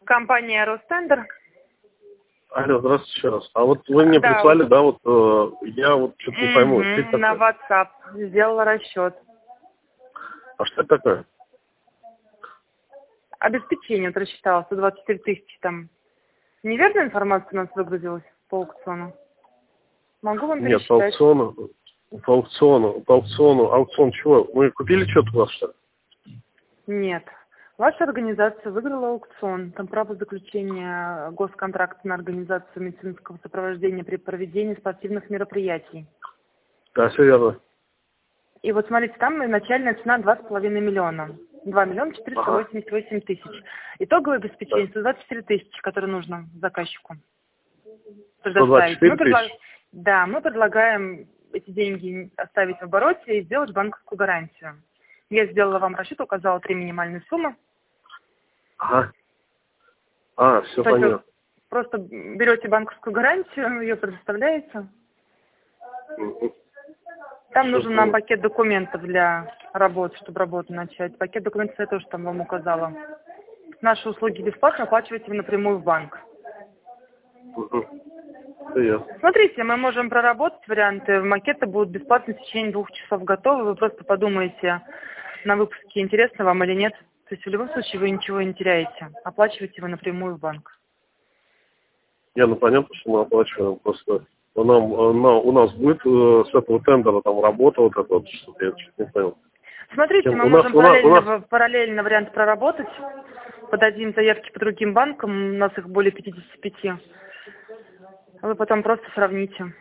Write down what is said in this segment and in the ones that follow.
Компания Ростендер. Алло, здравствуйте еще раз. А вот вы мне Да, прислали, да, вот я вот что-то не пойму. Что это на такое? WhatsApp сделала расчет. А что это такое? Обеспечение вот рассчитала, 124 тысячи там. Неверная информация у нас выгрузилась по аукциону? Могу вам Нет, по пересчитать. аукциону. Аукцион чего? Мы купили что-то у вас, что ли? Нет. Ваша организация выиграла аукцион. Там право заключения госконтракта на организацию медицинского сопровождения при проведении спортивных мероприятий. Да, все верно. И вот смотрите, там начальная цена 2,5 миллиона. 2 миллиона 488 тысяч. Итоговое обеспечение 124 тысячи, которое нужно заказчику предоставить. 124 тысячи? Да, мы предлагаем эти деньги оставить в обороте и сделать банковскую гарантию. Я сделала вам расчет, указала 3 минимальные суммы. Ага. Все То есть понятно. вы просто берете банковскую гарантию, ее предоставляете. Мгм. Там Всё нужен нам понятно. пакет документов для работы, чтобы работу начать. Пакет документов я тоже там вам указала. Наши услуги бесплатно, оплачиваете вы напрямую в банк. Угу. Все ясно. Смотрите, мы можем проработать варианты. Макеты будут бесплатно в течение 2 часов готовы. Вы просто подумаете на выпуске, интересно вам или нет. То есть в любом случае вы ничего не теряете. Оплачиваете вы напрямую в банк. Ну понятно, что мы оплачиваем просто. У нас будет с этого тендера там работа вот эта вот, что-то я чуть не понял. Смотрите, мы У нас, можем у нас, параллельно вариант проработать. Подадим заявки по другим банкам, у нас их более 55. Вы потом просто сравните.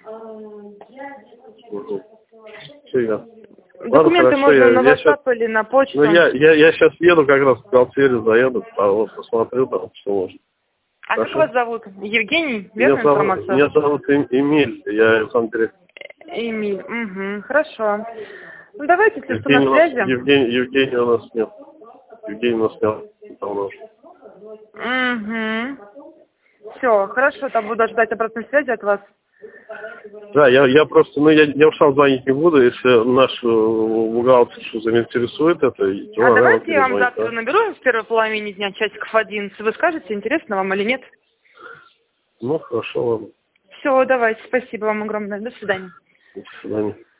Все ясно. Документы Ладно, можно на хорошо, WhatsApp или на почту. Ну, я сейчас еду, как раз в бухгалтерию заеду, вот, посмотрю там, что можно. А как Хорошо? вас зовут? Евгений? Верная информация? Меня зовут Эмиль, я сам директор. Эмиль. Угу, хорошо. Ну, давайте, если что, на связи. Евгений у нас нет. Евгений у нас нет. Давно уже. Угу. Все, хорошо, там буду ждать обратной связи от вас. Да, я просто, я уж сам звонить не буду, если наш бухгалтер заинтересует это, то она Давайте я вам перезвонит, завтра наберу в первой половине дня, часиков 11. Вы скажете, интересно вам или нет? Ну, хорошо, ладно. Все, давайте, спасибо вам огромное. До свидания. До свидания.